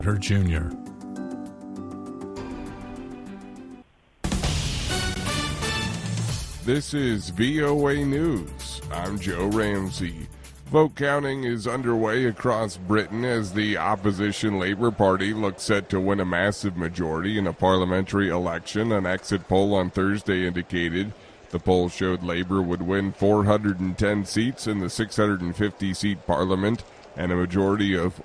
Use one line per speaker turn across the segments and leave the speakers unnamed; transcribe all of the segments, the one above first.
Her Jr.
This is VOA News. I'm Joe Ramsey. Vote counting is underway across Britain as the opposition Labour Party looks set to win a massive majority in a parliamentary election. An exit poll on Thursday indicated the poll showed Labour would win 410 seats in the 650-seat parliament and a majority of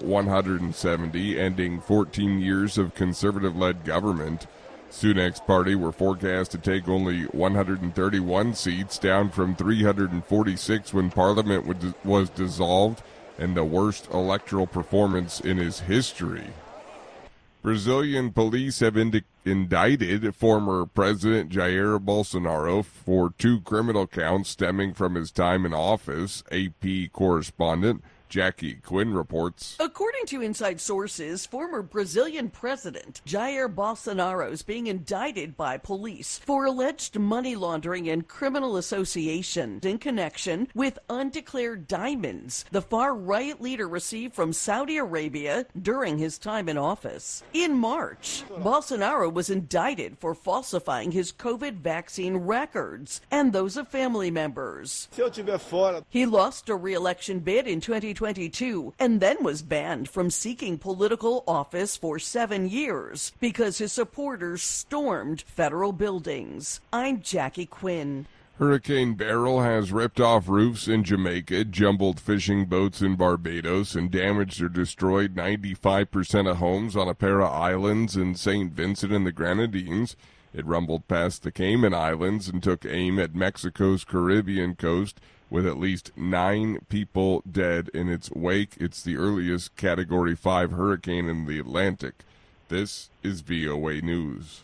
170, ending 14 years of Conservative-led government. Sunak's party were forecast to take only 131 seats, down from 346 when Parliament was dissolved, and the worst electoral performance in his history. Brazilian police have indicted former President Jair Bolsonaro for 2 criminal counts stemming from his time in office, AP correspondent Jackie Quinn reports.
According to inside sources, former Brazilian President Jair Bolsonaro is being indicted by police for alleged money laundering and criminal association in connection with undeclared diamonds the far-right leader received from Saudi Arabia during his time in office. In March, Bolsonaro was indicted for falsifying his COVID vaccine records and those of family members. He lost a re-election bid in 2022 and then was banned from seeking political office for 7 years because his supporters stormed federal buildings. I'm Jackie Quinn.
Hurricane Beryl has ripped off roofs in Jamaica, jumbled fishing boats in Barbados, and damaged or destroyed 95% of homes on a pair of islands in St. Vincent and the Grenadines. It rumbled past the Cayman Islands and took aim at Mexico's Caribbean coast, with at least 9 people dead in its wake. It's the earliest Category 5 hurricane in the Atlantic. This is VOA News.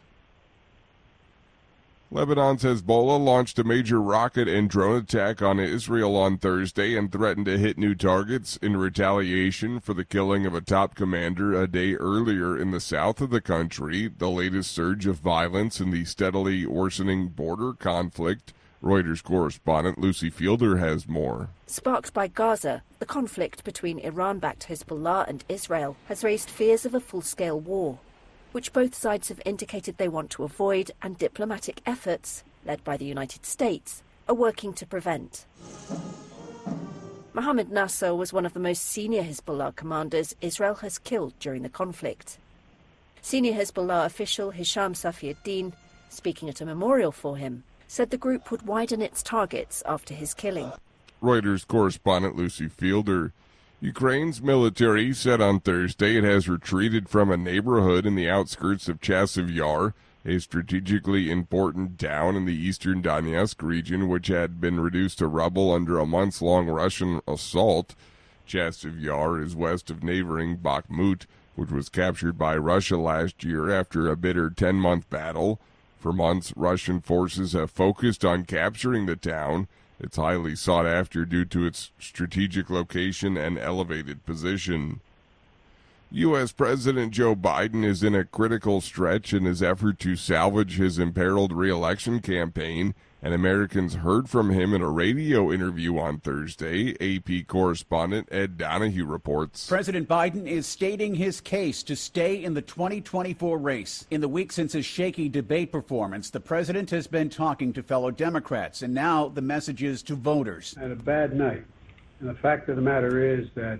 Lebanon's Hezbollah launched a major rocket and drone attack on Israel on Thursday and threatened to hit new targets in retaliation for the killing of a top commander a day earlier in the south of the country, the latest surge of violence in the steadily worsening border conflict. Reuters correspondent Lucy Fielder has more.
Sparked by Gaza, the conflict between Iran-backed Hezbollah and Israel has raised fears of a full-scale war, which both sides have indicated they want to avoid, and diplomatic efforts, led by the United States, are working to prevent. Mohammed Nasser was one of the most senior Hezbollah commanders Israel has killed during the conflict. Senior Hezbollah official Hisham Safieddin, speaking at a memorial for him, said the group would widen its targets after his killing.
Reuters correspondent Lucy Fielder. Ukraine's military said on Thursday it has retreated from a neighborhood in the outskirts of Chasiv Yar, a strategically important town in the eastern Donetsk region, which had been reduced to rubble under a months-long Russian assault. Chasiv Yar is west of neighboring Bakhmut, which was captured by Russia last year after a bitter 10-month battle. For months, Russian forces have focused on capturing the town. It's highly sought after due to its strategic location and elevated position. U.S. President Joe Biden is in a critical stretch in his effort to salvage his imperiled re-election campaign, and Americans heard from him in a radio interview on Thursday. AP correspondent Ed Donahue reports.
President Biden is stating his case to stay in the 2024 race. In the week since his shaky debate performance, the president has been talking to fellow Democrats, and now the message is to voters.
I had a bad night, and the fact of the matter is that,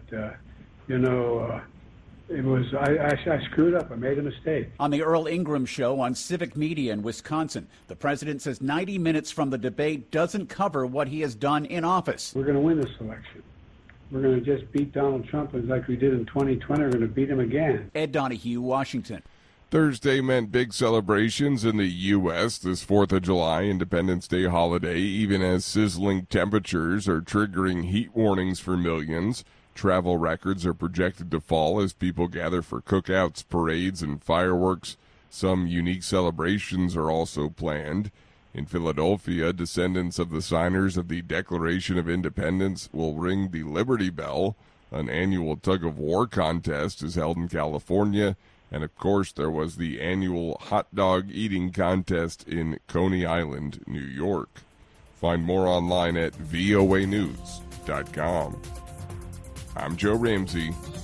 I screwed up. I made a mistake.
On the Earl Ingram Show on Civic Media in Wisconsin, the president says 90 minutes from the debate doesn't cover what he has done in office.
We're going to win this election. We're going to just beat Donald Trump like we did in 2020. We're going to beat him again.
Ed Donahue, Washington.
Thursday meant big celebrations in the U.S. this 4th of July Independence Day holiday, even as sizzling temperatures are triggering heat warnings for millions. Travel records are projected to fall as people gather for cookouts, parades, and fireworks. Some unique celebrations are also planned. In Philadelphia, descendants of the signers of the Declaration of Independence will ring the Liberty Bell. An annual tug-of-war contest is held in California. And, of course, there was the annual hot dog eating contest in Coney Island, New York. Find more online at voanews.com. I'm Joe Ramsey.